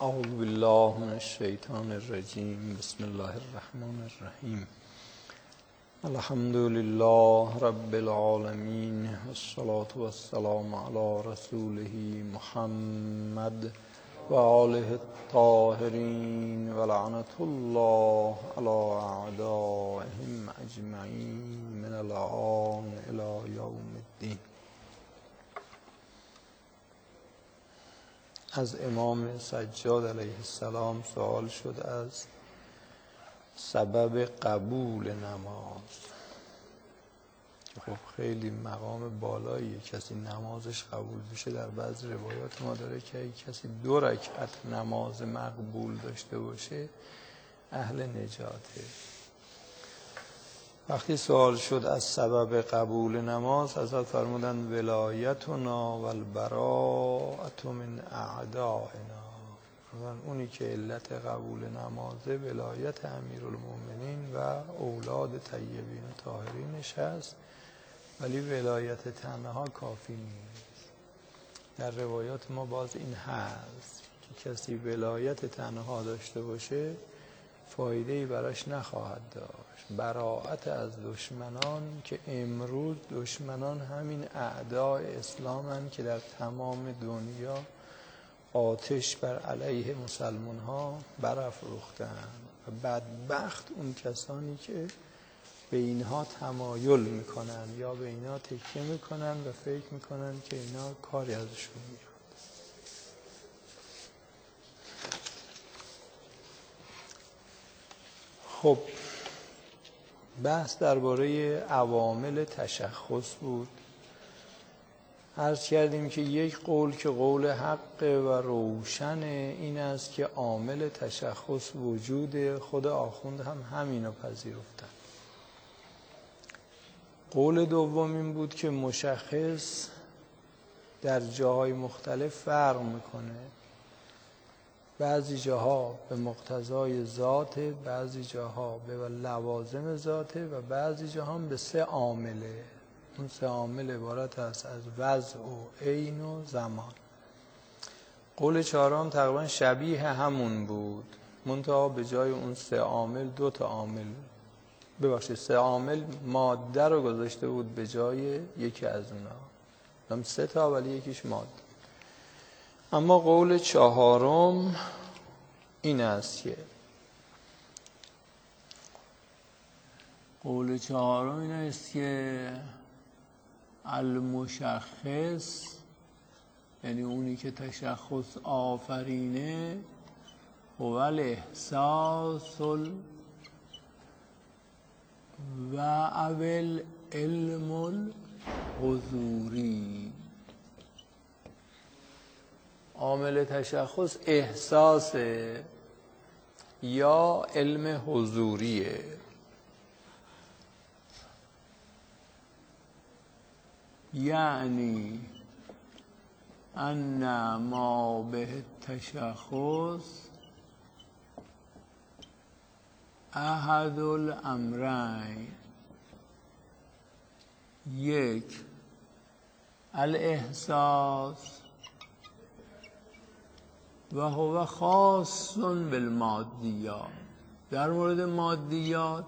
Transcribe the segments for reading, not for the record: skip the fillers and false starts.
اعوذ بالله من الشیطان الرجیم. بسم الله الرحمن الرحیم. الحمد لله رب العالمین والصلاة والسلام علی رسوله محمد و آله الطاهرین و لعنة الله علی اعدائهم اجمعین من الآن الی یوم الدین. از امام سجاد علیه السلام سوال شد از سبب قبول نماز. خب خیلی مقام بالاییه کسی نمازش قبول بشه. در بعض روایات ما داره که کسی 2 رکعت نماز مقبول داشته باشه اهل نجاته. وقتی سوال شد از سبب قبول نماز، حضرت فرمودند ولایتنا و البراءة من اعدائنا. اونی که علت قبول نمازه ولایت امیرالمومنین و اولاد طیبین و طاهرینش هست، ولی ولایت تنها کافی نیست. در روایات ما باز این هست که کسی ولایت تنها داشته باشه فایده‌ای براش نخواهد داشت. براءت از دشمنان که امروز دشمنان همین اعدای اسلام هستند که در تمام دنیا آتش بر علیه مسلمان ها برافروختند و بدبخت اون کسانی که به اینها تمایل میکنن یا به اینها تکیه میکنن و فکر میکنن که اینا کاری ازشون میاد. خب بحث درباره عوامل تشخص بود. عرض کردیم که یک قول که قول حق و روشن این است که عامل تشخص وجود خود آخوند هم همینو پذیرفتن. قول دوم این بود که مشخص در جاهای مختلف فرق میکنه. بعضی جاها به مقتضای ذاته، بعضی جاها به لوازم ذاته و بعضی جاها به 3 عامله. اون 3 عامل عبارت است از وضع و عین و زمان. قول 4 تقریبا شبیه همون بود، منتها به جای اون 3 عامل 2 تا عامل، 3 عامل ماده رو گذاشته بود به جای یکی از اونا. هم 3 تا ولی یکیش ماده. اما قول 4 این است که المشخص، یعنی اونی که تشخص آفرینه، هو الاحساس و اول علم الحضوری. عامل تشخص احساس یا علم حضوریه. یعنی ان ما به تشخص احد الامرین. 1 الاحساس و هو خاص بالمادیات. در مورد مادیات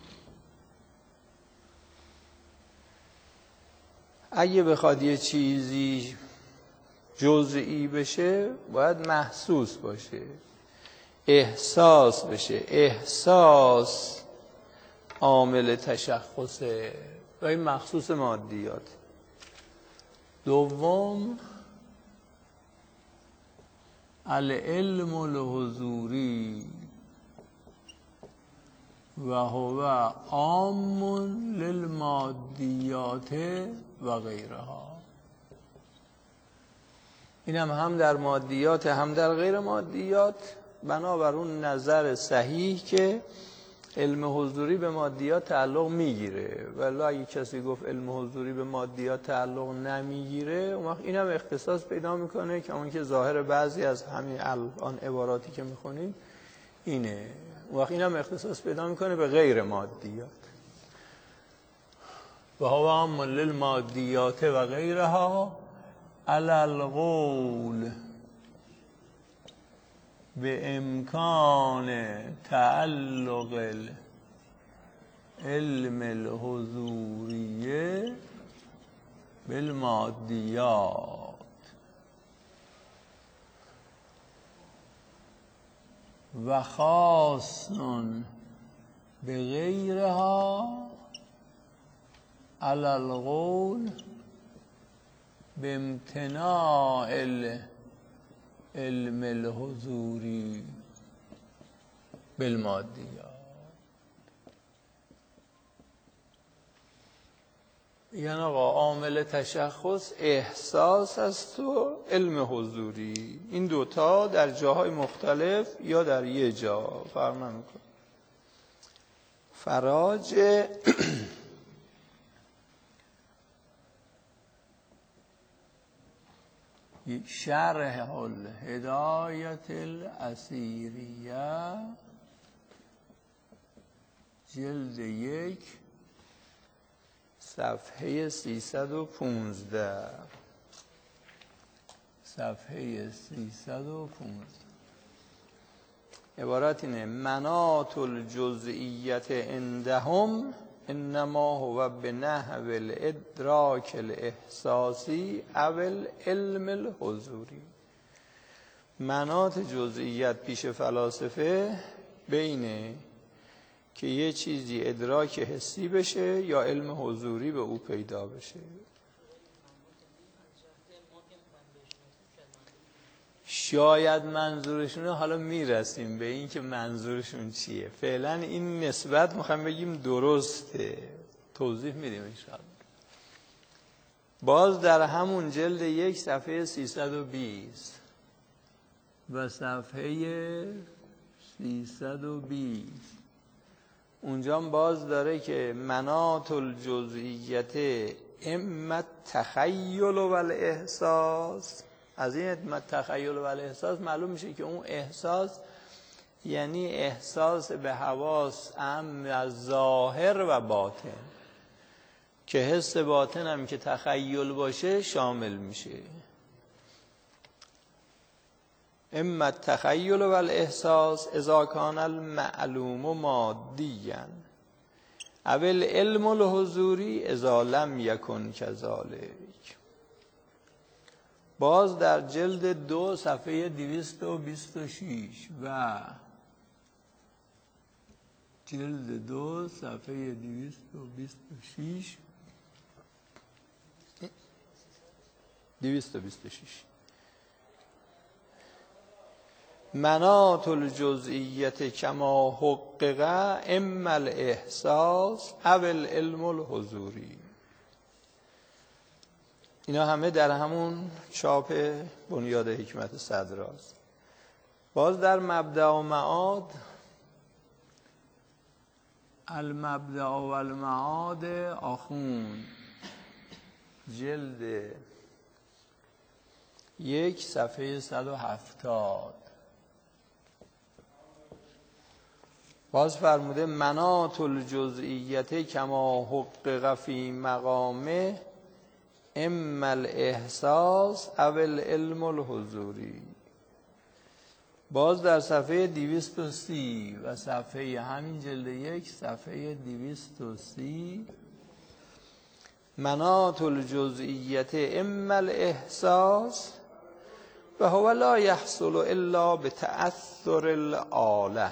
اگه بخواد یه چیزی جزئی بشه باید محسوس باشه، احساس بشه. احساس عامل تشخصه و این مخصوص مادیات. 2 العلم الحضوری و هو عام للمادیات و غیرها. این هم در مادیات هم در غیر مادیات، بنابر اون نظر صحیح که علم حضوری به مادیات تعلق میگیره. ولی اگه کسی گفت علم حضوری به مادیات تعلق نمیگیره، اون وقت اینم اختصاص پیدا میکنه که اون که ظاهر بعضی از همین الان عباراتی که میخونید اینه. اون وقت اینم اختصاص پیدا میکنه به غیر مادیات. و هو عام للمادیات و غیرها علی القول به امکان تعلق علم الحضوریه بالمادیات و خاص به غیرها علی القول به امتناع علم الحضوری بالمادیات. یعنی آقا عامل تشخص احساس است و علم حضوری، این دوتا در جاهای مختلف یا در یه جا فرق نمیکنه. فراج شرح الهدایت الاسیریه جلد 1 صفحه 315 صفحه 315 عبارت اینه: مناط الجزئیت عندهم انما هو بنحو الادراک الاحساسی او العلم الحضوری. مناط جزئیت پیش فلاسفه بینه که یه چیزی ادراک حسی بشه یا علم حضوری به او پیدا بشه. شاید منظورشونه، حالا میرسیم به این که منظورشون چیه. فعلا این نسبت میخوایم بگیم درسته، توضیح میدیم انشاءالله. باز در همون جلد 1 صفحه 320 و صفحه 320 اونجا باز داره که مناط الجزئیت اما تخیل و الاحساس. از این تخیل و الاحساس معلوم میشه که اون احساس یعنی احساس به حواس از ظاهر و باطن، که حس باطن هم که تخیل باشه شامل میشه. اما تخیل و الاحساس اذا کان المعلوم مادیا او العلم الحضوری اذا لم یکن کذالک. باز در جلد 2 صفحه 226 و جلد 2 صفحه 226 مناط الجزئیت کما حقق اما الاحساس او العلم الحضوری. اینا همه در همون چاپ بنیاد حکمت صدراست. باز در مبدأ و معاد، المبدأ و المعاد آخوند جلد 1 صفحه 170 باز فرموده مناط الجزئیت کما حقق فی مقامه اما الاحساس او العلم الحضوری. باز در صفحه 230 و صفحه همین جلد 1 صفحه 230 مناط الجزئیت اما الاحساس و هو لا یحصل الا بتأثر الآله.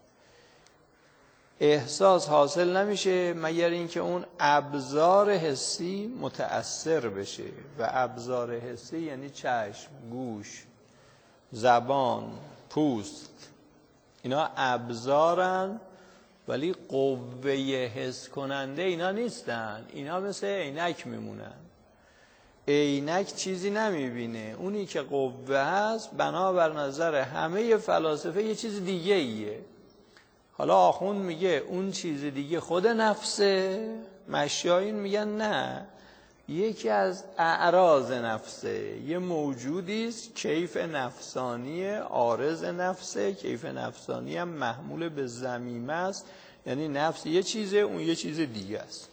احساس حاصل نمیشه مگر اینکه اون ابزار حسی متأثر بشه، و ابزار حسی یعنی چشم، گوش، زبان، پوست. اینا ابزارن ولی قوه حس کننده اینا نیستن. اینا مثل عینک میمونن. عینک چیزی نمیبینه، اونی که قوه هست بنابر نظر همه فلاسفه یه چیز دیگه ایه. حالا آخوند میگه اون چیز دیگه خود نفسه، مشایین میگن نه، یکی از اعراض نفسه، یه موجودیست کیف نفسانی عارض نفسه. کیف نفسانی هم محمول به ضمیمه است، یعنی نفس یه چیزه اون یه چیز دیگه است.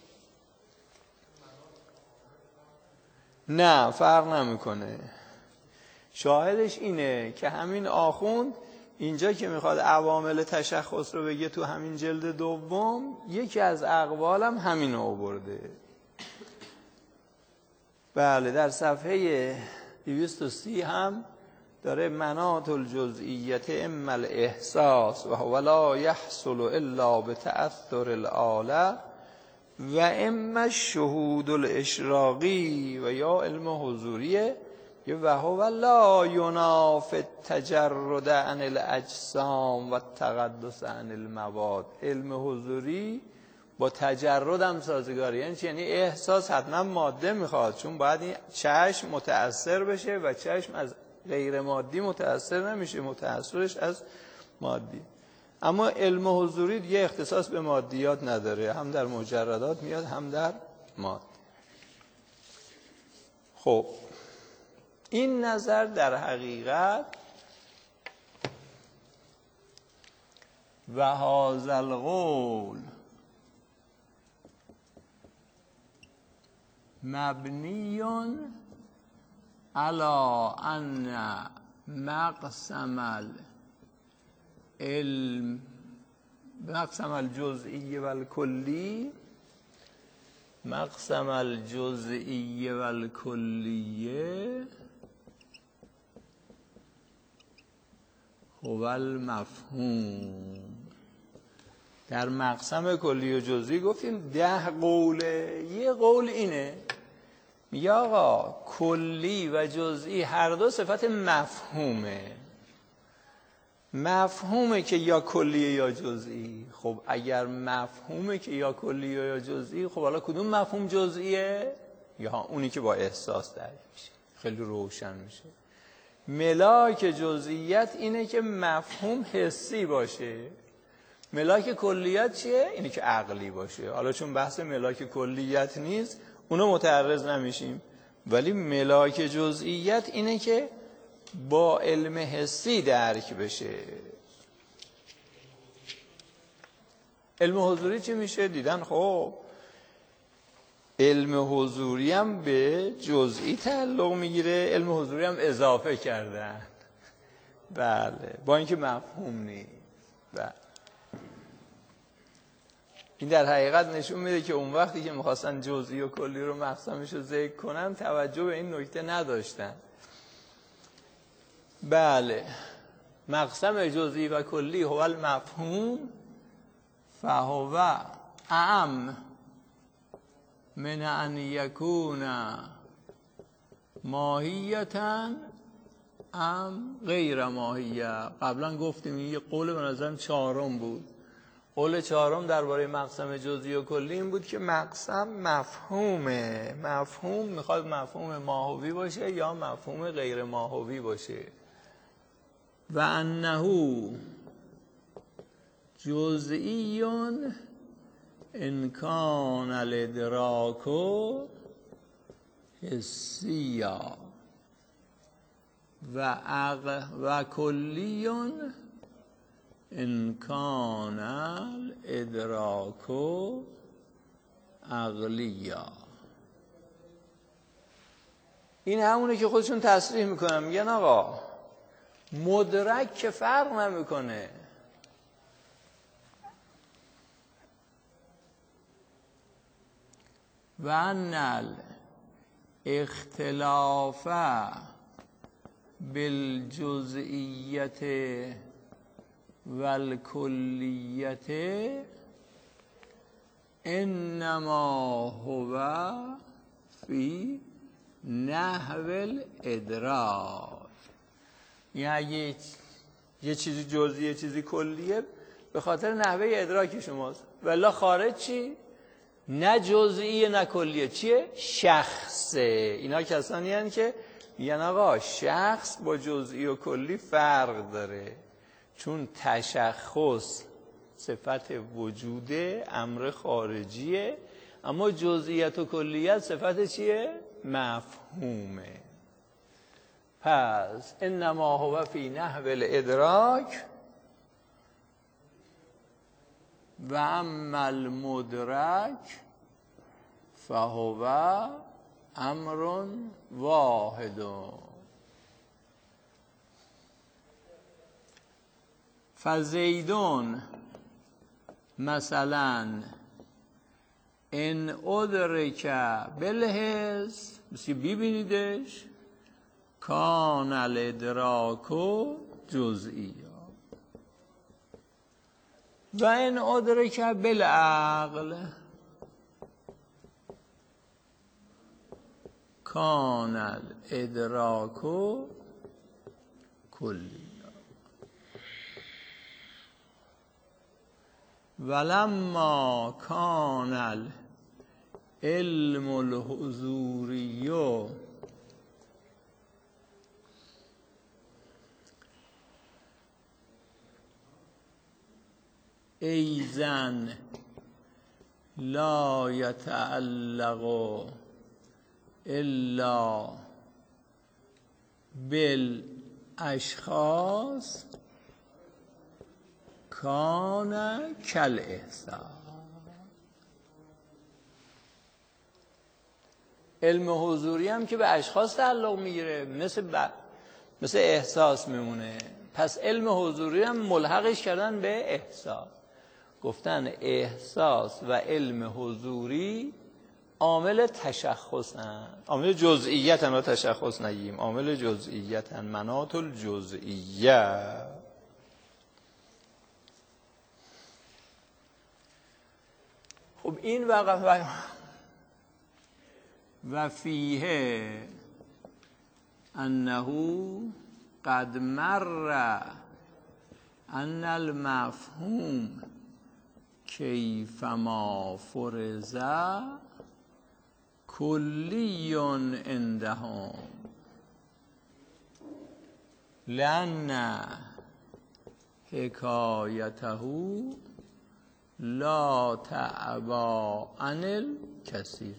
نه فرق نمیکنه. شاهدش اینه که همین آخوند اینجا که میخواد عوامل تشخص رو بگه تو همین جلد دوم، یکی از اقوالم همین رو آورده. بله، در صفحه 230 هم داره مناط الجزئیت اما الاحساس و هو لا یحصل الا بتأثر الآله و اما الشهود الاشراقی و یا علم حضوریه و هو لا ینافی التجرد عن الاجسام و التقدس عن المواد. علم حضوری با تجرد هم سازگاری. یعنی احساس حتما ماده میخواد، چون باید این چشم متأثر بشه و چشم از غیر مادی متأثر نمیشه، متأثرش از مادی. اما علم حضوری دیگه اختصاص به مادیات نداره، هم در مجردات میاد هم در ماده. خب این نظر در حقیقت و هذا القول مبنی علی ان مقسم العلم مقسم الجزئی و الکلی مقسم الجزئی و الکلیه هو المفهوم. در مقسم کلی و جزئی گفتیم 10 قوله. یه قول اینه، میگه آقا کلی و جزئی هر دو صفت مفهومه. مفهومه که یا کلیه یا جزئی. خب اگر مفهومه که یا کلیه یا جزئی، خب حالا کدوم مفهوم جزئیه؟ یا اونی که با احساس درک میشه، خیلی روشن میشه. ملاک جزئیت اینه که مفهوم حسی باشه. ملاک کلیت چیه؟ اینه که عقلی باشه. حالا چون بحث ملاک کلیت نیست اونو متعرض نمیشیم، ولی ملاک جزئیت اینه که با علم حسی درک بشه. علم حضوری چی میشه؟ دیدن خب علم حضوری هم به جزئی تعلق میگیره، علم حضوری هم اضافه کردن. بله، با اینکه مفهوم نیست. بله. این در حقیقت نشون میده که اون وقتی که میخواستن جزئی و کلی رو مقسمش رو ذکر کنن توجه به این نکته نداشتن. بله، مقسم جزئی و کلی هو المفهوم فهو اعم من ان یکون ماهیتا ام غیر ماهیه. قبلا گفتیم این یه قول به نظرم 4م بود. قول 4م درباره مقسم جزئی و کلی این بود که مقسم مفهومه. مفهوم میخواد مفهوم ماهوی باشه یا مفهوم غیر ماهوی باشه. و انه جزئی ان کان الادراک حسیا و کلی ان کان الادراک عقلیا. این همونه که خودشون تصریح میکنن، میگن آقا مدرک که فرق نمیکنه. و ان الاختلاف بالجزئیت والکلیت انما هو فی نحو الادراک. یعنی یه چیزی جزئی یه چیزی کلیه به خاطر نحوه ادراک شماست، ولی خارج چی؟ نه جزئی نه کلیه. چیه؟ شخصه. اینا کسانی هستند که میگن آقا شخص با جزئی و کلی فرق داره، چون تشخص صفت وجوده، امر خارجیه، اما جزئیت و کلیت صفت چیه؟ مفهومه. پس انما هو فی نحو الادراک و اما المدرک فهو امر واحد. فزیدون مثلا ان ادرک بالحس، مثل ببینیدش، کان الادراک جزئی و ان ادرک بالعقل کان الادراک کلی. ولما کان العلم الحضوری ایزن لا یتعلق الا بالاشخاص کان کالاحساس. علم حضوری هم که به اشخاص تعلق میگیره، مثل احساس میمونه. پس علم حضوری هم ملحقش کردن به احساس، گفتن احساس و علم حضوری عامل تشخصن، عامل جزئیتن و تشخص نگیم، عامل جزئیتن، مناط الجزئیه. خب این و فیه انه قد مر ان المفهوم کیفما فرض کلی عندهم لأن حکایته لا تعبا عن الکثیر.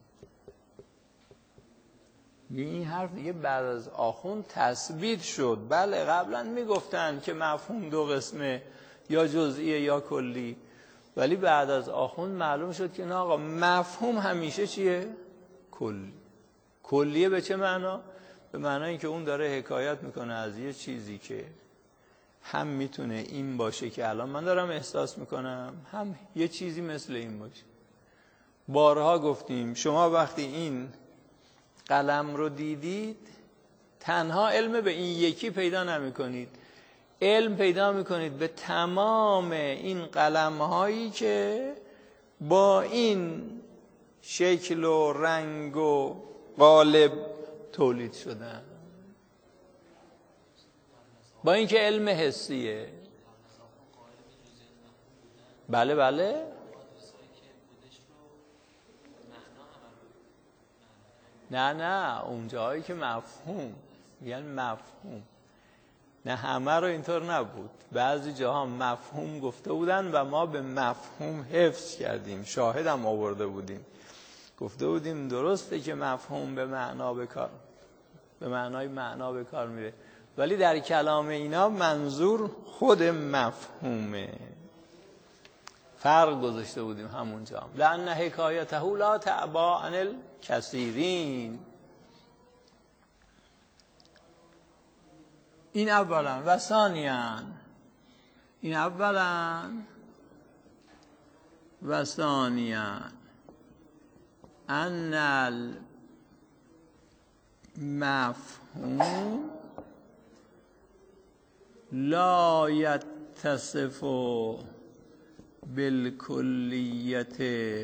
این حرف دیگه بعد از آخوند تثبیت شد. بله قبلا میگفتن که مفهوم دو قسمه، یا جزئیه یا کلی، ولی بعد از آخوند معلوم شد که نه آقا، مفهوم همیشه چیه؟ کلی. کلیه به چه معنا؟ به معنای اینکه اون داره حکایت میکنه از یه چیزی که هم میتونه این باشه که الان من دارم احساس میکنم، هم یه چیزی مثل این باشه. بارها گفتیم شما وقتی این قلم رو دیدید تنها علم به این یکی پیدا نمی کنید، علم پیدا می کنید به تمام این قلم هایی که با این شکل و رنگ و قالب تولید شدن، با اینکه علم حسیه. بله بله، نه اون جایی که مفهوم میگن مفهوم، نه همه رو اینطور نبود، بعضی جاها مفهوم گفته بودن و ما به مفهوم حفظ کردیم، شاهدم آورده بودیم، گفته بودیم درسته که مفهوم به معنای معنا به کار میره، ولی در کلام اینا منظور خود مفهومه. فرق گذاشته بودیم همونجا. لأن حکایته لا تعبا عن الکثیرین. این اولا. و ثانیاً، این اولا و ثانیاً ان المفهوم لا یتصف بالکلیت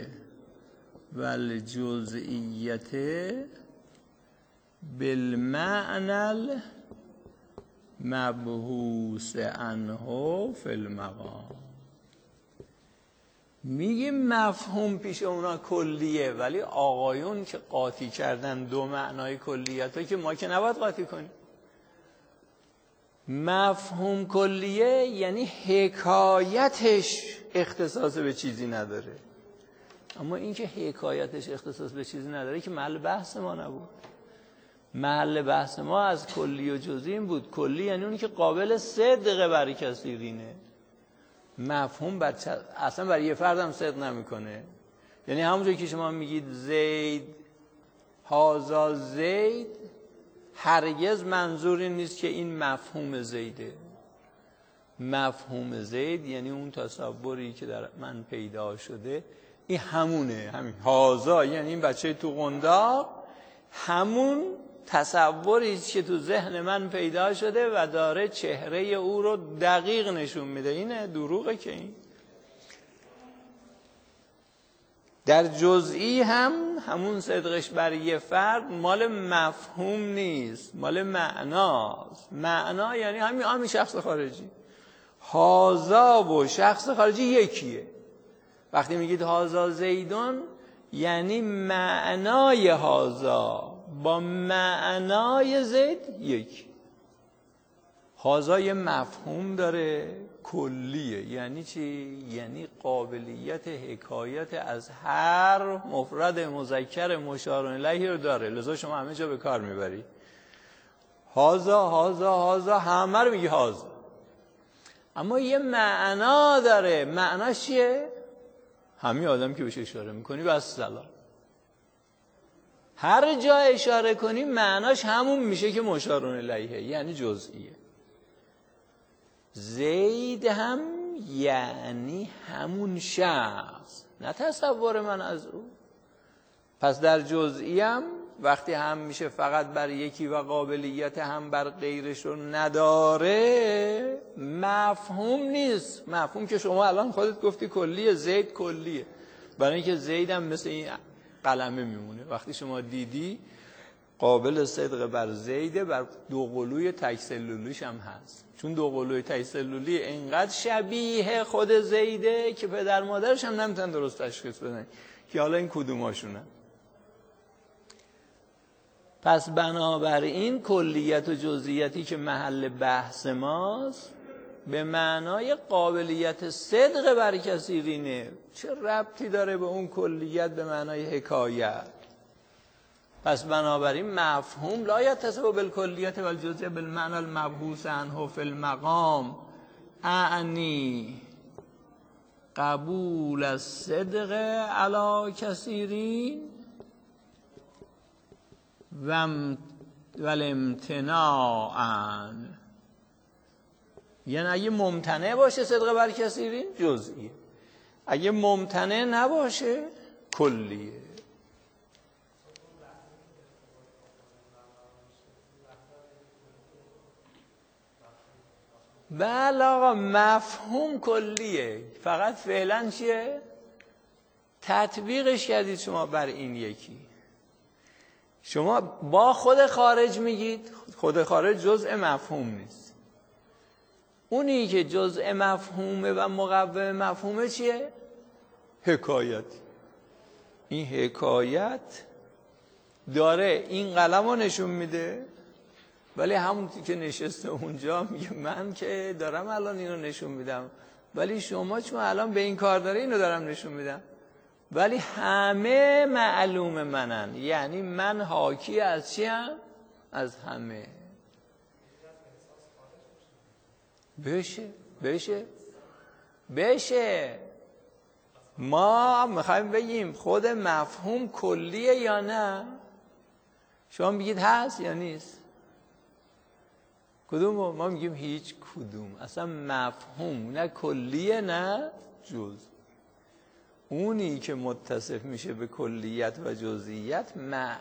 والجزئیت بالمعنى المبحوث عنه فی المقام. میگیم مفهوم پیش اونا کلیه، ولی آقایون که قاطی کردن دو معنای کلیت ها که ما که نباید قاطی کنیم. مفهوم کلیه یعنی حکایتش اختصاص به چیزی نداره، اما اینکه حکایتش اختصاص به چیزی نداره که محل بحث ما نبود. محل بحث ما از کلی و جزئی بود. کلی یعنی اونی که قابل صدق برای کثیرینه. مفهوم اصلا برای یه فرد هم صدق نمیکنه. یعنی همونجایی که شما میگید زید هازا زید، هرگز منظوری نیست که این مفهوم زیده. مفهوم زید یعنی اون تصوری که در من پیدا شده، این همونه، همین هازا یعنی این بچه تو قنداق، همون تصوری که تو ذهن من پیدا شده و داره چهره او رو دقیق نشون میده. اینه دروغه که این در جزئی همون صدقش بر یه فرد مال مفهوم نیست، مال معناست. معنا یعنی همین شخص خارجی. هازا و شخص خارجی یکیه. وقتی میگید هازا زیدون یعنی معنای هازا با معنای زید یکی. هازا یه مفهوم داره کلیه. یعنی چی؟ یعنی قابلیت حکایت از هر مفرد مذکر مشار الیه رو داره. لذا شما همه جا به کار میبری هازا هازا هازا، همه رو میگی هازا. اما یه معنا داره. معناش چیه؟ همین آدم که بهش اشاره میکنی بس سلام. هر جا اشاره کنی معناش همون میشه که مشار الیه، یعنی جزئیه. زید هم یعنی همون شخص، نه تصور من از او. پس در جزئی هم وقتی هم میشه فقط بر یکی و قابلیت هم بر غیرش رو نداره، مفهوم نیست. مفهوم که شما الان خودت گفتی کلیه، زید کلیه، برای اینکه زید هم مثل این قلمه میمونه. وقتی شما دیدی قابل صدق بر زیده، بر دو قلوی تک سلولیش هم هست. چون دو قلوی تک سلولی اینقدر شبیه خود زیده که پدر مادرش هم نمیتونن درست تشخیص بدن که حالا این کدوماشونن. پس بنابراین کلیت و جزئیاتی که محل بحث ماست به معنای قابلیت صدق بر کثیرینه. چه ربطی داره به اون کلیت به معنای حکایت؟ پس بنابراین مفهوم لا یتصف بالکلیت و الجزئیه بالمعنی المبحوث عنه فی المقام، اعنی قبول الصدق علی کثیرین و الامتناع عن. یعنی اگه ممتنع باشه صدق بر کثیرین جزئیه، اگه ممتنع نباشه کلیه. بله آقا، مفهوم کلیه، فقط فعلا چیه؟ تطبیقش کردید شما بر این یکی. شما با خود خارج میگید، خود خارج جزء مفهوم نیست. اونی که جزء مفهومه و مقوم مفهومه چیه؟ حکایت. این حکایت داره این قلم رو نشون میده، ولی همون که نشسته اونجا میگه من که دارم الان اینو نشون میدم، ولی شما چون الان به این کار داره اینو دارم نشون میدم، ولی همه معلوم منن. یعنی من حاکی از چیم؟ از همه. بشه ما میخوایم بگیم خود مفهوم کلیه یا نه؟ شما میگید هست یا نیست؟ کدوم؟ ما میگیم هیچ کدوم. اصلا مفهوم نه کلیه نه جز. اونی که متصف میشه به کلیت و جزئیت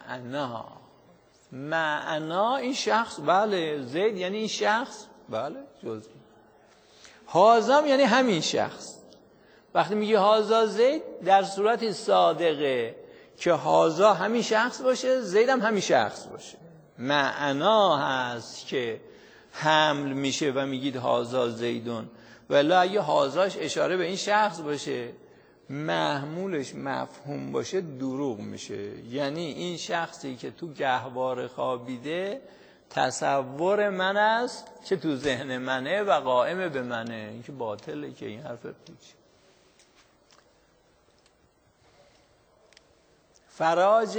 معنا این شخص. بله زید یعنی این شخص، بله جزئی. هازم یعنی همین شخص. وقتی میگی هازا زید در صورتی صادقه که هازا همین شخص باشه، زید هم همین شخص باشه. معنا هست که حمل میشه و میگید هازا زیدون، ولی اگه هازاش اشاره به این شخص باشه، محمولش مفهوم باشه، دروغ میشه. یعنی این شخصی که تو گهواره خوابیده تصور من است که تو ذهن منه و قائم به منه. این که باطله که این حرف پوچ. فراج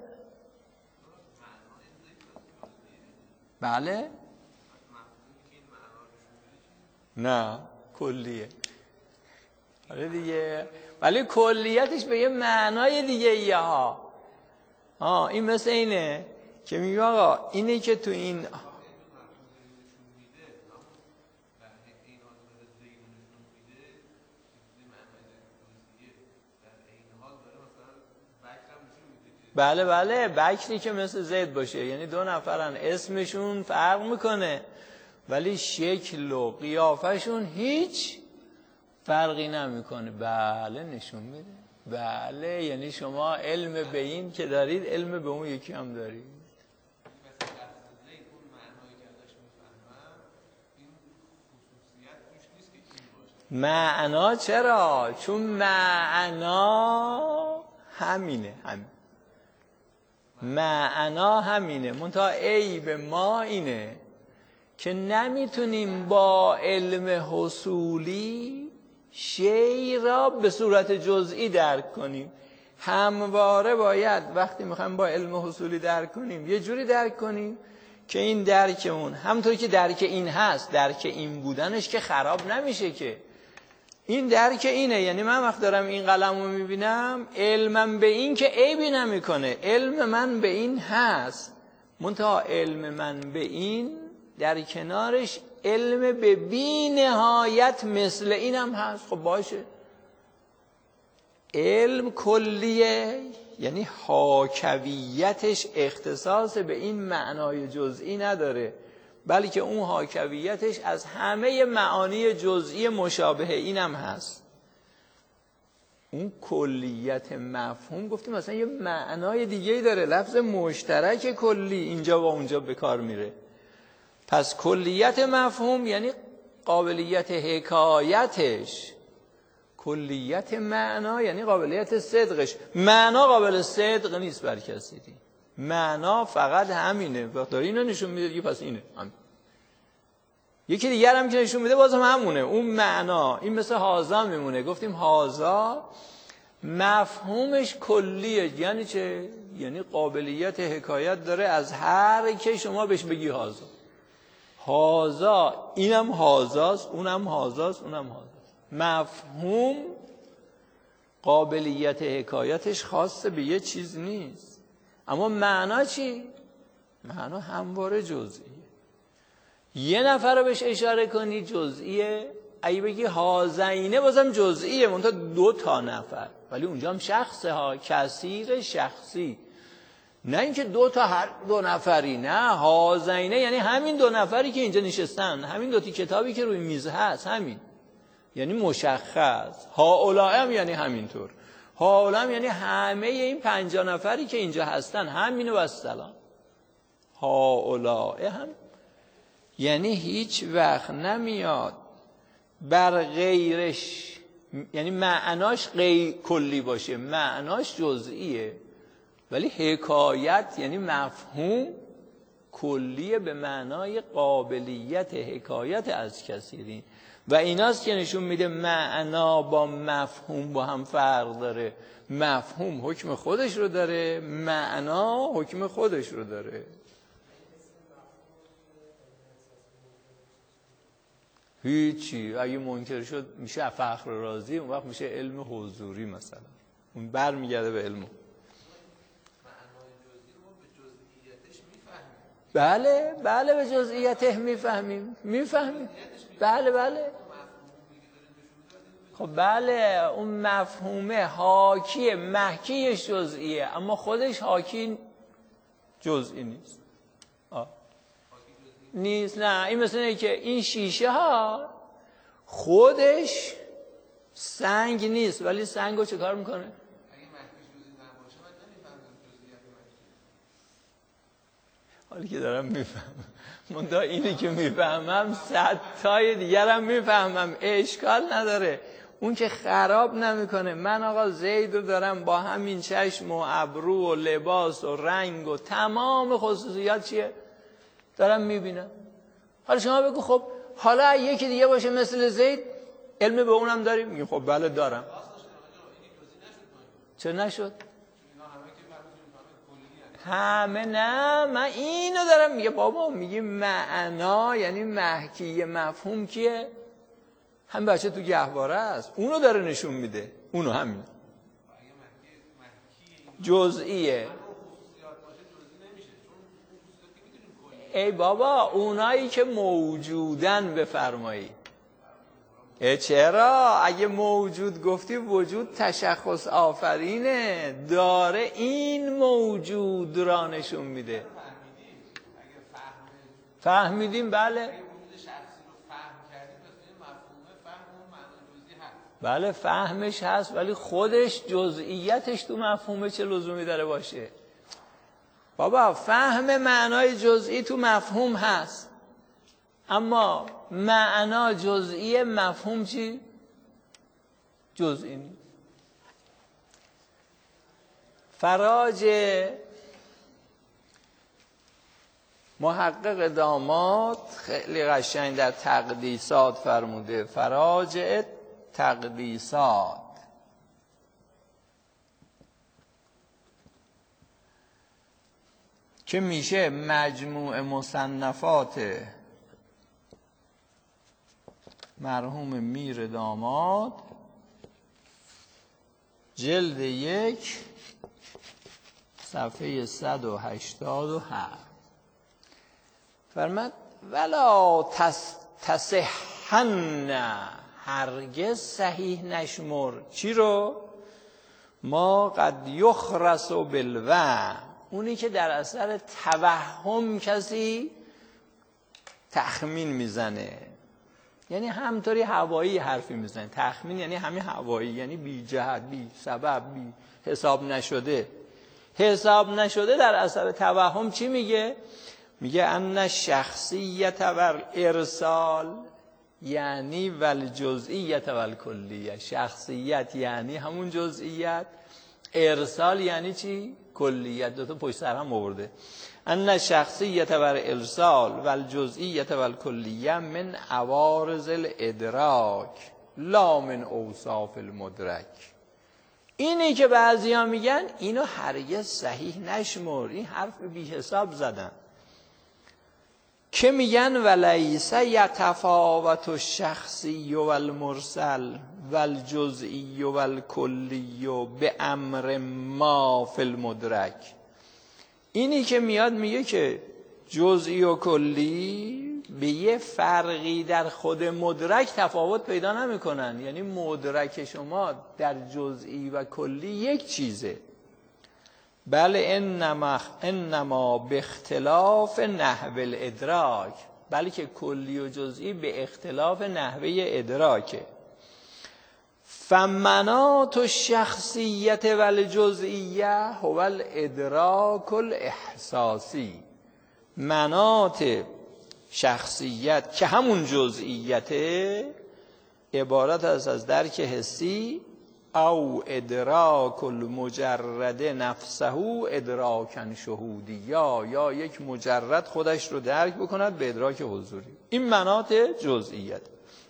بله نه کلیه. آره دیگه، ولی کلیتش به یه معنای دیگه ایه ها. این مثل اینه که میگه آقا اینه که تو این بله بله، بکری که مثل زید باشه، یعنی دو نفرن اسمشون فرق میکنه ولی شکل و قیافشون هیچ فرقی نمیکنه. بله نشون میده. بله یعنی شما علم به این که دارید علم به اون یکی هم دارید. معنا چرا؟ چون معنا همینه، معنا همینه. منتها عیب ما اینه که نمیتونیم با علم حصولی شیء را به صورت جزئی درک کنیم. همواره باید وقتی میخوایم با علم حصولی درک کنیم یه جوری درک کنیم که این درکمون همونطوری که درک این هست، درک این بودنش که خراب نمیشه، که این درک اینه. یعنی من وقت دارم این قلم رو میبینم علمم به این که عیبی نمیکنه، علم من به این هست، منتها علم من به این در کنارش علم به بی نهایت مثل اینم هست. خب باشه، علم کلیه، یعنی حاکویتش اختصاص به این معنای جزئی نداره، بلکه اون حاکویتش از همه معانی جزئی مشابه اینم هست. اون کلیت مفهوم گفتیم مثلا یه معنای دیگه‌ای داره، لفظ مشترک کلی اینجا و اونجا به کار میره. پس کلیت مفهوم یعنی قابلیت حکایتش، کلیت معنا یعنی قابلیت صدقش. معنا قابل صدق نیست بر کسی دی. معنا فقط همینه، وقتی اینو نشون میده دیگه پس اینه همین. یکی دیگر هم که نشون میده بازم همونه، اون معنا. این مثل هازا میمونه. گفتیم هازا مفهومش کلیه، یعنی چه؟ یعنی قابلیت حکایت داره از هر که شما بهش بگی هازا. هازا، اینم هازاست، اونم هازاست، اونم هازاست. مفهوم قابلیت حکایتش خاصه به یه چیز نیست. اما معنا چی؟ معنا همواره جزئیه. یه نفر رو بهش اشاره کنی جزئیه، اگه بگی هازینه بازم جزئیه، منتها 2 نفر، ولی اونجا هم شخصه ها، کثیر شخصی، نه اینکه 2 هر 2 نفری. نه، هازینه یعنی همین 2 نفری که اینجا نشستن، همین 2 کتابی که روی میز هست، همین یعنی مشخص. هؤلاء هم یعنی همینطور، هؤلاء هم یعنی همه این 50 نفری که اینجا هستن، همینو و السلام. هؤلاء هم یعنی هیچ وقت نمیاد بر غیرش، یعنی معناش کلی باشه، معناش جزئیه، ولی حکایت یعنی مفهوم کلیه به معنای قابلیت حکایت از کثیرین. و ایناست که نشون میده معنا با مفهوم با هم فرق داره. مفهوم حکم خودش رو داره، معنا حکم خودش رو داره. هیچی. اگه منکر شد میشه فخر رازی، اون وقت میشه علم حضوری مثلا، اون بر میگرده به علم. بله بله به جزئیاته میفهمیم. بله خب بله، اون مفهومه حاکیه، محکیش جزئیه، اما خودش حاکی جزئی نیست. نیست. نه، این مثل اینه که این شیشه ها خودش سنگ نیست، ولی سنگ رو چه کار میکنه؟ حالی که دارم میفهمم، منتها اینی که میفهمم 100 تای دیگرم میفهمم، اشکال نداره، اون که خراب نمیکنه. من آقا زید رو دارم با همین چشم و ابرو و لباس و رنگ و تمام خصوصیات چیه دارم میبینم. حالا شما بگو خب حالا یکی دیگه باشه مثل زید، علم به اونم داریم؟ میگیم خب بله دارم. چه نشد؟ همه نه، من اینو دارم میگه بابا، میگه معنا یعنی محکی مفهوم کیه؟ هم بچه تو گهواره است، اونو داره نشون میده، اونو همین جزئیه. ای بابا اونایی که موجودن بفرمایی، چرا؟ اگه موجود گفتی وجود تشخص آفرینه، داره این موجود را نشون میده. فهمیدیم بله. بله فهمش هست، ولی خودش جزئیتش تو مفهومه چه لزومی داره باشه؟ بابا فهم معنای جزئی تو مفهوم هست، اما معنا جزئی، مفهوم چی؟ جزئی نیست. فراج محقق داماد خیلی قشنگ در تقدیسات فرموده، فراج تقدیسات، که میشه مجموع مصنفات مرحوم میر داماد، جلد 1 صفحه 187. فرمود ولا تصحن، هرگز صحیح نشمر. چی رو؟ ما قد یخرس بالوهم، اونی که در اثر توهم کسی تخمین میزنه، یعنی همطوری هوایی حرفی میزنه. تخمین یعنی همین هوایی، یعنی بی جهت، بی سبب، بی حساب نشده. حساب نشده در اثر توهم چی میگه؟ میگه ان شخصیت و ارسال یعنی ول جزئیت و الکلیه. شخصیت یعنی همون جزئیت، ارسال یعنی چی؟ کلیت. دو تا پشت سر هم آورده. ان شخصیت و ارسال ول جزئیت و الکلیه من عوارض الادراک لا من اوصاف المدرک. اینی که بعضیا میگن اینو هرگز صحیح نشمر، این حرف بی حساب زدن، که میگن ولیس یتفاوت الشخصی و المرسل و الجزئی و الکلی به امر ما فی المدرک. اینی که میاد میگه که جزئی و کلی به یه فرقی در خود مدرک تفاوت پیدا نمیکنن، یعنی مدرک شما در جزئی و کلی یک چیزه. بله انما به اختلاف نحو الادراک، بلکه کلی و جزئی به اختلاف نحوه ادراکه. فمناط الشخصیت و الجزئیه هو الادراک الاحساسی. مناط شخصیت که همون جزئیته عبارت است از درک حسی او ادراک المجرد نفسه ادراکن شهودی، یا یک مجرد خودش رو درک بکند به ادراک حضوری. این مناط جزئیت.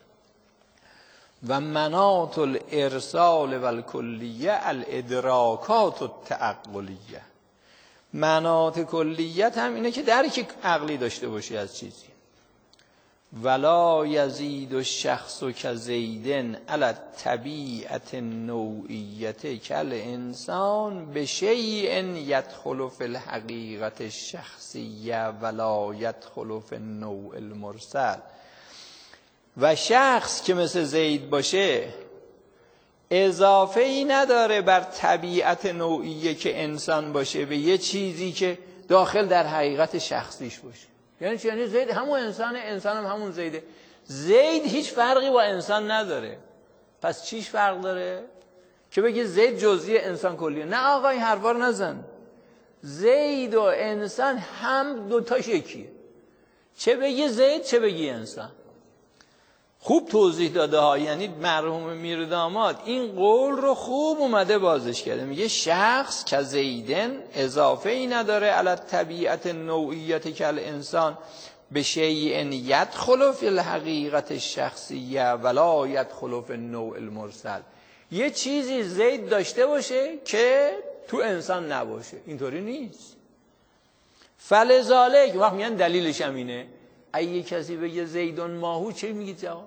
و مناط الارسال و الکلیه الادراکات التعقلیه. مناط کلیت هم اینه که درک عقلی داشته باشی از چیزی. ولا یزید الشخص کزیدن علی الطبیعة النوعیة کالانسان بشیء یدخل فی الحقیقة الشخصیه ولا یدخل فی النوع المرسل. و شخص که مثل زید باشه اضافه ای نداره بر طبیعت نوعیه که انسان باشه به یه چیزی که داخل در حقیقت شخصیش باشه. یعنی چی؟ یعنی زید همون انسانه، انسان هم همون زیده. زید هیچ فرقی با انسان نداره. پس چیش فرق داره؟ که بگی زید جزئی انسان کلیه. نه آقا این حرفا رو نزن. زید و انسان هم دوتاش یکیه. چه بگی زید چه بگی انسان. خوب توضیح داده ها. یعنی مرحوم میر داماد این قول رو خوب اومده بازش کرده. میگه شخص که زیدن اضافه ای نداره علی طبیعت نوعیت که الانسان به شیء یدخل فی الحقیقت الشخصیه ولا یدخل فی النوع المرسل. یه چیزی زید داشته باشه که تو انسان نباشه. اینطوری نیست. فلذالک وقت میگن دلیلش هم اینه. اگه کسی بگه زیدون ماهو چه میگید جواب؟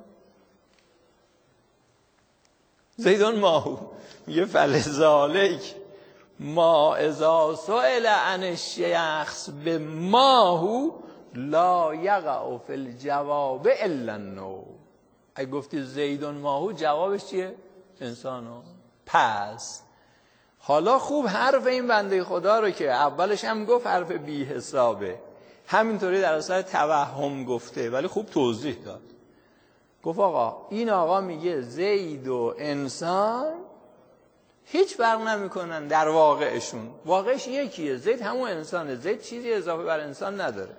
زیدون ماهو میگه فلذالک ما اذا سئل عن الشخص به ماهو لا یقع فی الجواب الا النوع. اگه گفتی زیدون ماهو جوابش چیه؟ انسانو. پس حالا خوب حرف این بنده خدا رو که اولش هم گفت حرف بی حسابه، همینطوری در اثر توهم گفته ولی خوب توضیح داد. گفت آقا این آقا میگه زید و انسان هیچ فرق نمیکنن در واقعشون، واقعش یکیه، زید همون انسانه، زید چیزی اضافه بر انسان نداره.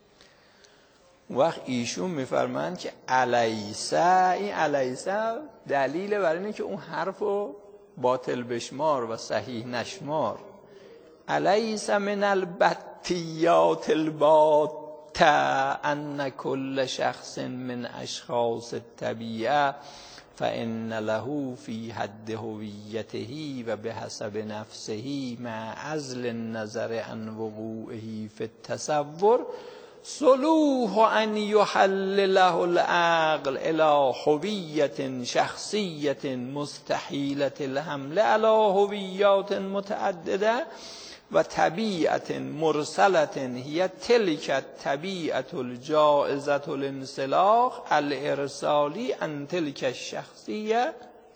وقت ایشون میفرمایند که الیسه، این الیسه دلیل بر اینه که اون حرفو باطل بشمار و صحیح نشمار. الیسه من البتیات الباته ان کل شخص من اشخاص الطبیعه فإن له في حد هویته و بحسب نفسه مع عزل النظر عن وقوعه في التصور صلوح ان يحل له العقل الى هویت شخصیت مستحیلة الحمل على هویات متعدده و طبیعت مرسلة هي تلك الطبیعت الجائزة الانسلاخ الارسالی عن تلك الشخصیه.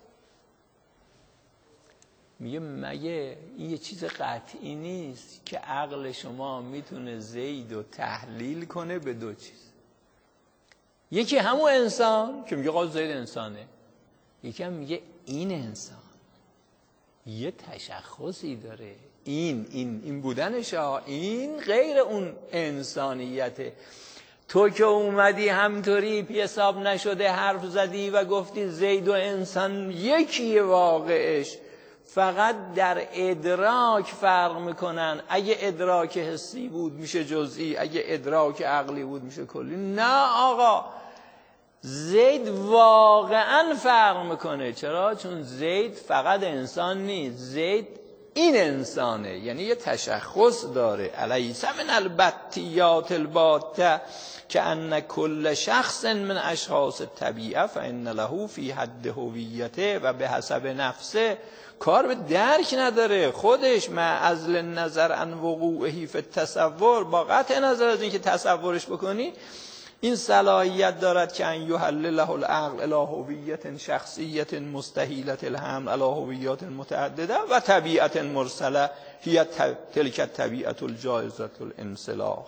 میگه مگه این یه چیز قطعی نیست که عقل شما میتونه زید رو تحلیل کنه به دو چیز؟ یکی همون انسان که میگه قاضی زید انسانه، یکی هم میگه این انسان یه تشخصی داره، این بودنش این غیر اون انسانیته. تو که اومدی همطوری پی حساب نشده حرف زدی و گفتی زید و انسان یکیه، واقعش فقط در ادراک فرق میکنن. اگه ادراک حسی بود میشه جزئی، اگه ادراک عقلی بود میشه کلی. نه آقا، زید واقعا فرق میکنه. چرا؟ چون زید فقط انسان نیست، زید این انسانه، یعنی یه تشخص داره. الیس من البتیات الباته که ان کل شخص من اشخاص الطبیعه فان له فی حد هویته و به حسب نفسه. کار به درک نداره خودش، مع عزل نظر عن وقوعه فی التصور، با قطع نظر از این که تصورش بکنی، این صلاحیت دارد که ان یحل له العقل الی هویت شخصیت مستحیلة الحمل علی هویات متعدده و طبیعت مرسله هی تلک الطبیعة الجائزة الانسلاخ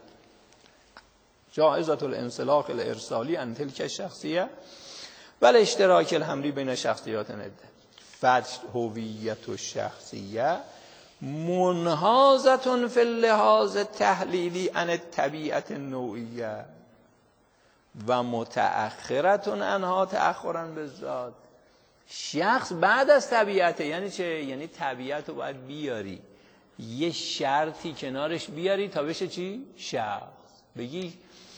جائزة الانسلاخ الارسالی عن تلک الشخصیه و الاشتراک الحملی بین شخصیات عده. هویت الشخصیه منحازة فی اللحاظ التحلیلی عن الطبیعة النوعیه و متأخرة عنها تأخرا بالذات. شخص بعد از طبیعته. یعنی چه؟ یعنی طبیعت رو باید بیاری، یه شرطی کنارش بیاری تا بشه چی؟ شخص. بگی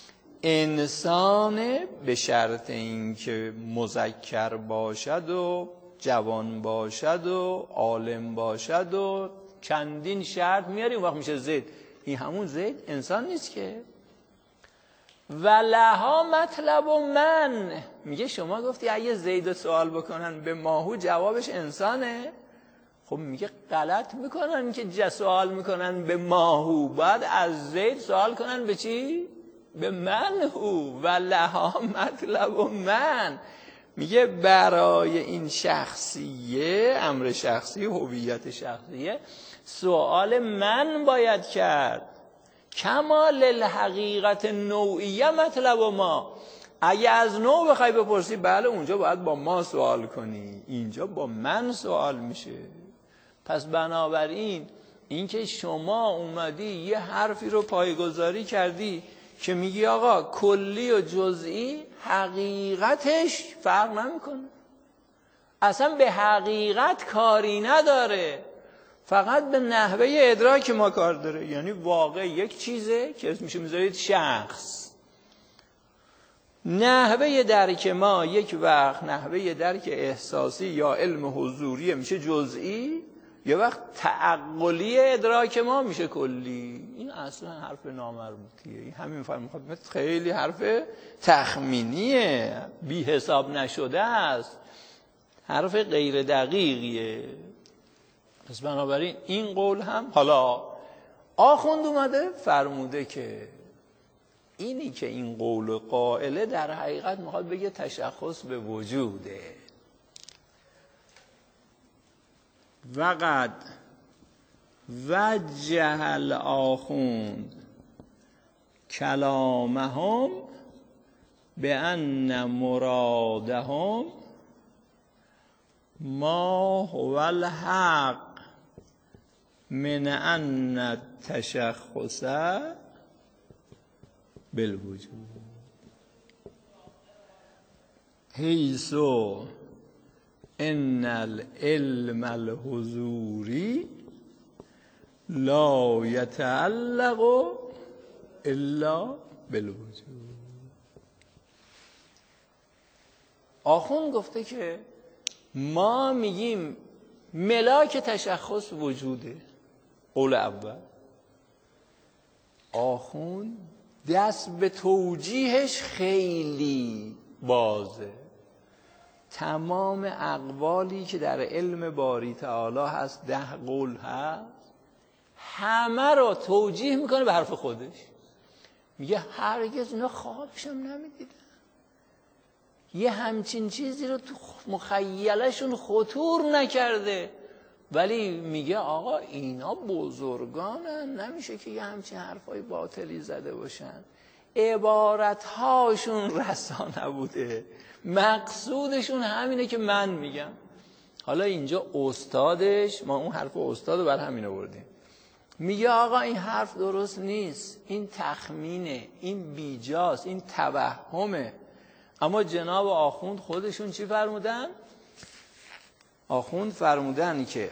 انسان به شرط اینکه مذکر باشد و جوان باشد و عالم باشد و چندین شرط میاری، اون وقت میشه زید. این همون زید انسان نیست که. و لها مطلب و من، میگه شما گفتی اگه زید سوال بکنن به ماهو جوابش انسانه. خب میگه غلط میکنن که سوال میکنن به ماهو، باید از زید سوال کنن به چی؟ به من هو. و لها مطلب و من، میگه برای این شخصیه، امر شخصی، هویت شخصیه، سوال من باید کرد. کمال الحقیقت نوعیه مطلب و ما. اگه از نوع بخوای بپرسی، بله اونجا باید با ما سوال کنی، اینجا با من سوال میشه. پس بنابراین اینکه شما اومدی یه حرفی رو پایه‌گذاری کردی که میگی آقا کلی و جزئی حقیقتش فرق نمیکنه، اصلا به حقیقت کاری نداره، فقط به نحوه ادراک ما کار داره. یعنی واقع یک چیزه که اسمش میذارید شخص. نحوه درک ما یک وقت نحوه درک احساسی یا علم حضوری میشه جزئی، یه وقت تعقلی ادراک ما میشه کلی. این اصلا حرف نامربوطیه. این همین فرمود خیلی حرف تخمینیه، بی حساب نشده است، حرف غیر دقیقیه. پس بنابراین این قول هم حالا آخوند اومده فرموده که اینی که این قول قائله در حقیقت میخواد بگه تشخص به وجوده. وقد وجه الآخوند کلامهم بأن مرادهم ما هو الحق من ان التشخص بالوجود حیث ان العلم الحضوری لا یتعلق الا بالوجود. آخوند گفته که ما میگیم ملاک تشخص وجوده. قول اول. آخوند دست به توجیهش خیلی بازه. تمام اقوالی که در علم باری تعالی هست، 10 قول هست، همه رو توجیه میکنه به حرف خودش. میگه هرگز اینا خوابشم نمیدیدن، یه همچین چیزی رو تو مخیلشون خطور نکرده، ولی میگه آقا اینا بزرگانن، نمیشه که یه همچین حرفای باطلی زده باشن، عبارتهاشون رسا نبوده، مقصودشون همینه که من میگم. حالا اینجا استادش، ما اون حرف استاد رو بر همین آوردیم، میگه آقا این حرف درست نیست، این تخمینه، این بیجاست، این توهمه. اما جناب آخوند خودشون چی فرمودن؟ آخوند فرمودن که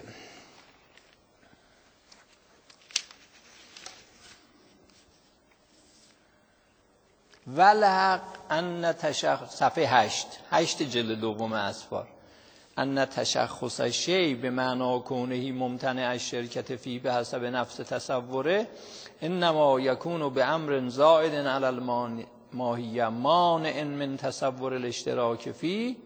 والحق ان صفحه 8 جلد دوم اسفار، ان تشخص شیء به معنا کونه ممتنع الشرکت فی به حسب نفس تصوره انما یکون به امر زائد علی الماهیه مانع من تصور الاشتراک فی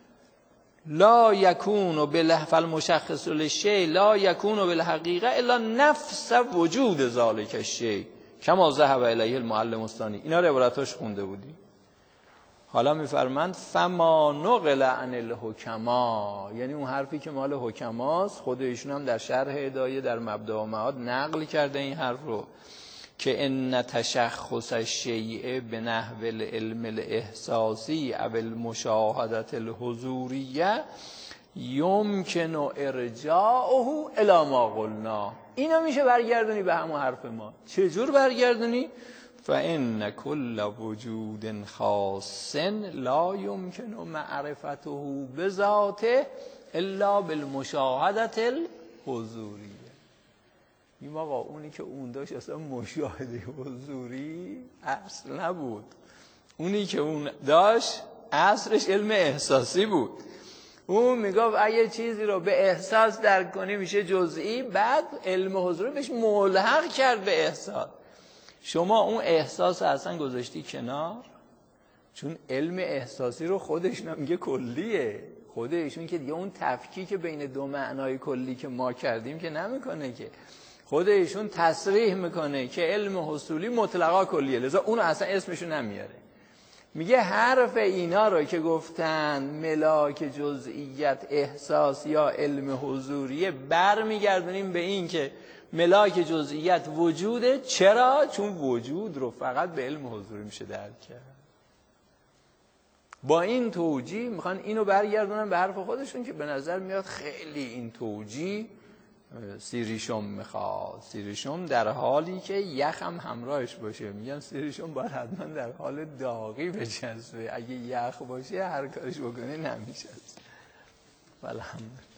لا یکون فالمشخص للشیء لا یکون بالحقیقه الا نفس وجود ذلک الشیء کما ذهب الیه المعلم الثانی. اینا رو عبارتاش خونده بودی. حالا میفرمند فما نقل عن الحکما، یعنی اون حرفی که مال حکماست، خود ایشون هم در شرح هدایه در مبدأ و معاد نقل کرده این حرف رو، که ان تشخص الشیء به نحو العلم الاحساسی او المشاهدة الحضوریه یمکن ارجاعه الی ما قلنا. اینو میشه برگردونی به همون حرف ما. چجور برگردونی؟ فان کل وجود خاص لا یمکن معرفته بذاته الا بالمشاهدة الحضوریه. این آقا اونی که اون داشت اصلا مشاهده حضوری اصل نبود، اونی که اون داشت اصلش علم احساسی بود. اون میگفت اگه چیزی رو به احساس درک کنی میشه جزئی، بعد علم حضوری بهش ملحق کرد به احساس. شما اون احساس اصلا گذاشتی کنار، چون علم احساسی رو خودش نمیگه کلیه، خودشون که دیگه اون تفکیک بین دو معنای کلی که ما کردیم که نمیکنه، که خودشون تصریح میکنه که علم حصولی مطلقا کلیه، لذا اون اصلا اسمشو نمیاره. میگه حرف اینا رو که گفتن ملاک جزئیت احساس یا علم حضوریه برمیگردونیم به این که ملاک جزئیت وجوده. چرا؟ چون وجود رو فقط به علم حضوری میشه درک کرد. با این توجیه میخوان اینو برگردونن به حرف خودشون که به نظر میاد خیلی این توجیه سیریشم میخواد. سیریشم در حالی که یخم همراهش باشه، میگن سیریشم باید حتما در حال داغی بچسبه، اگه یخ باشه هر کارش بکنه نمیچسبه. والحمدلله.